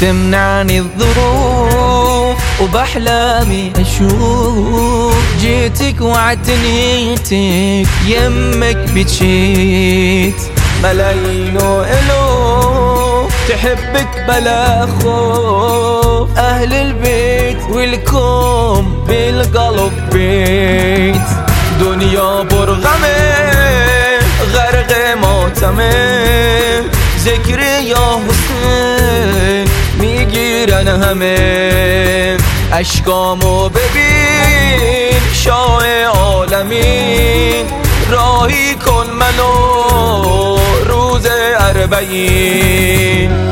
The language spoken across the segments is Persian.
تمنعني الظروف وبأحلامي أشوف جيتك واعتنيتك يمك بجيت ملايين وألوف تحبك بلا خوف أهل البيت والكم بالقلب بيت دنيا برغمه غرق موتمه ذکری یا حسین میگیرن همه اشکامو ببین شاه عالمین راهی کن منو روز 40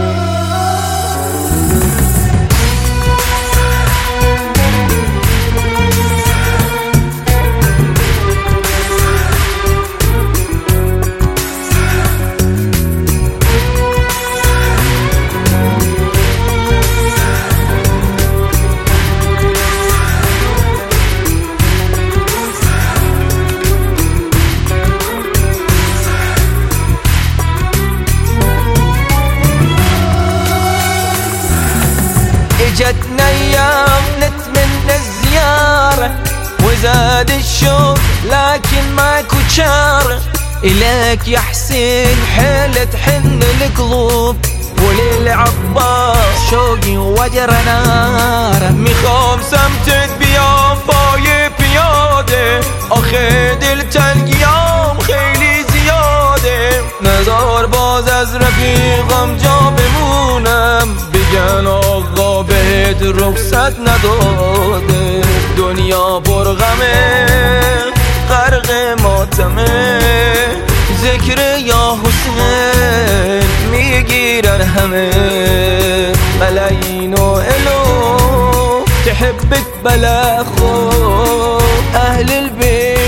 جتنا ايام نتمنى الزيارة وزاد الشوق لكن ماكو شارة إليك يا حسين حيل تحن القلوب وللعباس شوقي وجر ناره میخوام سمتت بیام پای پیاده آخه دلتنگیام خیلی زیاده نزار باز از رفیقم جا بمونم بگن آقا بهت رخصت نداده دنیا برغمه غرق ماتمه ذکر یا حسین میگیرن همه ملايين وألوف تحبك بلا خوف أهل البيت